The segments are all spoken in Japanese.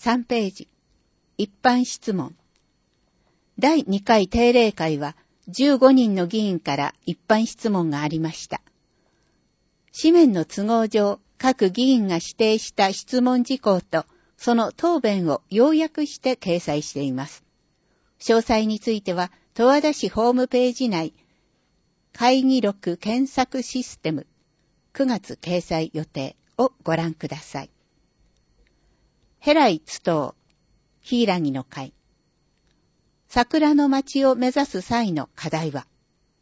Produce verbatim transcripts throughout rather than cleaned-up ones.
さんページ。一般質問。だいにかい定例会はじゅうごにんの議員から一般質問がありました。紙面の都合上、各議員が指定した質問事項とその答弁を要約して掲載しています。詳細については、十和田市ホームページ内、会議録検索システムくがつ掲載予定をご覧ください。ヘライツトウ、ヒイラギの会。桜の町を目指す際の課題は、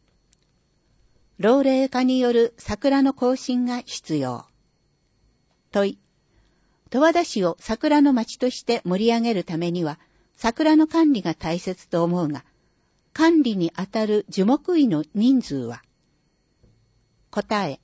老齢化による桜の更新が必要。問い、十和田市を桜の町として盛り上げるためには、桜の管理が大切と思うが、管理にあたる樹木医の人数は？答え、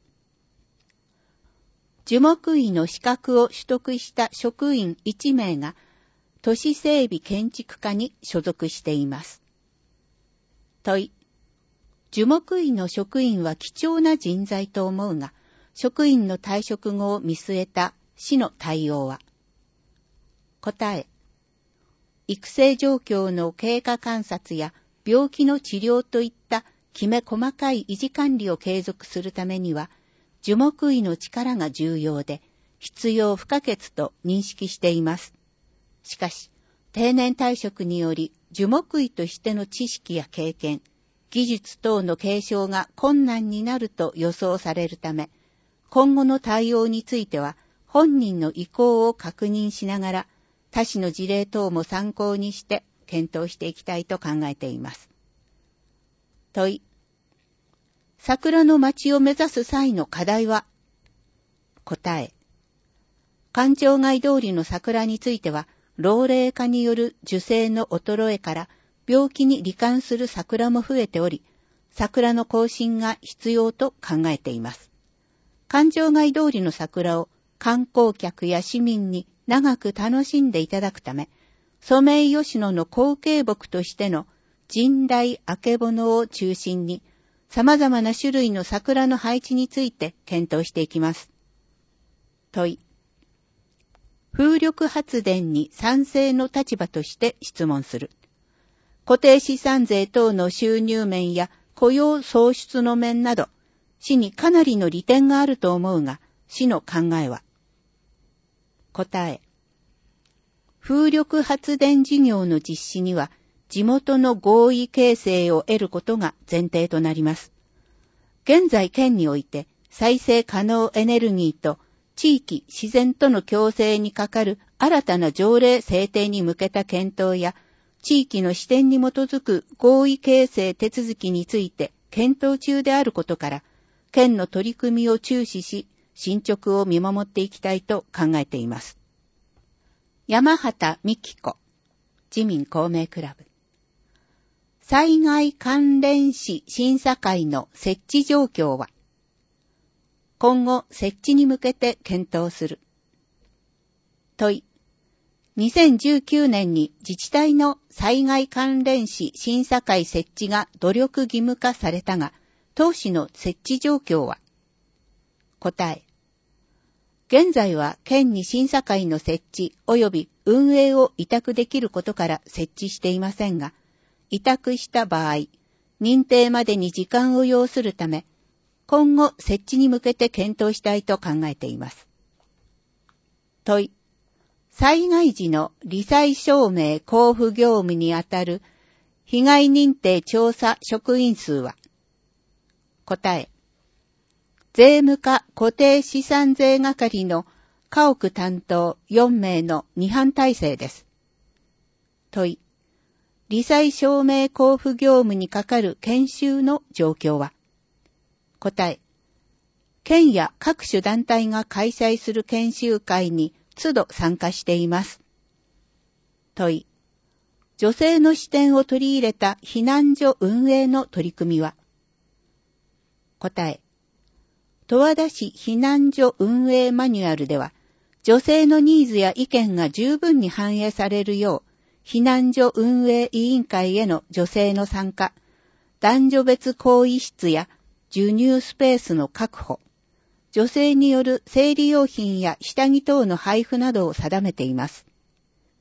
樹木医の資格を取得した職員いちめいが都市整備建築課に所属しています。問い、樹木医の職員は貴重な人材と思うが、職員の退職後を見据えた市の対応は？答え、育成状況の経過観察や病気の治療といったきめ細かい維持管理を継続するためには、樹木医の力が重要で、必要不可欠と認識しています。しかし、定年退職により樹木医としての知識や経験、技術等の継承が困難になると予想されるため、今後の対応については本人の意向を確認しながら、他市の事例等も参考にして検討していきたいと考えています。問い、桜の町を目指す際の課題は？答え、官庁街通りの桜については、老齢化による樹勢の衰えから病気に罹患する桜も増えており、桜の更新が必要と考えています。官庁街通りの桜を観光客や市民に長く楽しんでいただくため、ソメイヨシノの後継木としての神代あけぼのを中心に、様々な種類の桜の配置について検討していきます。問い、風力発電に賛成の立場として質問する。固定資産税等の収入面や雇用創出の面など、市にかなりの利点があると思うが、市の考えは？答え、風力発電事業の実施には、地元の合意形成を得ることが前提となります。現在県において、再生可能エネルギーと地域自然との共生にかかる新たな条例制定に向けた検討や、地域の視点に基づく合意形成手続きについて検討中であることから、県の取り組みを注視し、進捗を見守っていきたいと考えています。山畑美希子、自民公明クラブ。災害関連死審査会の設置状況は？今後設置に向けて検討する。問い、にせんじゅうきゅうねんに自治体の災害関連死審査会設置が努力義務化されたが、当市の設置状況は？答え、現在は県に審査会の設置及び運営を委託できることから設置していませんが、委託した場合、認定までに時間を要するため、今後設置に向けて検討したいと考えています。問い、災害時の罹災証明交付業務にあたる被害認定調査職員数は？答え、税務課固定資産税係の家屋担当よんめいのに班体制です。問い、罹災証明交付業務にかかる研修の状況は？答え、県や各種団体が開催する研修会に都度参加しています。問い、女性の視点を取り入れた避難所運営の取り組みは？答え、十和田市避難所運営マニュアルでは、女性のニーズや意見が十分に反映されるよう、避難所運営委員会への女性の参加、男女別更衣室や授乳スペースの確保、女性による生理用品や下着等の配布などを定めています。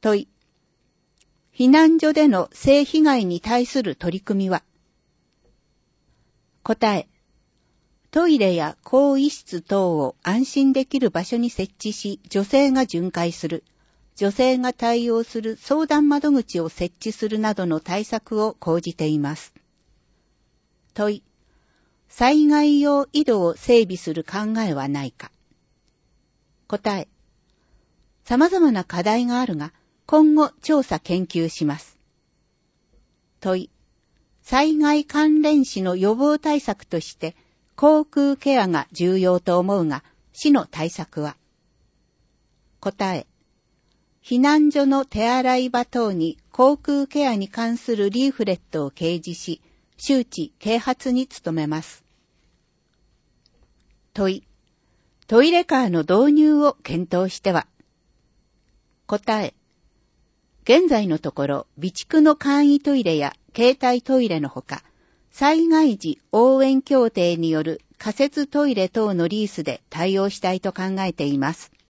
問い。避難所での性被害に対する取り組みは？答え。トイレや更衣室等を安心できる場所に設置し、女性が巡回する。女性が対応する相談窓口を設置するなどの対策を講じています。問い。災害用井戸を整備する考えはないか？答え。様々な課題があるが、今後調査研究します。問い。災害関連死の予防対策として、口腔ケアが重要と思うが、死の対策は？答え。避難所の手洗い場等に口腔ケアに関するリーフレットを掲示し、周知啓発に努めます。問い。トイレカーの導入を検討しては？答え。現在のところ、備蓄の簡易トイレや携帯トイレのほか、災害時応援協定による仮設トイレ等のリースで対応したいと考えています。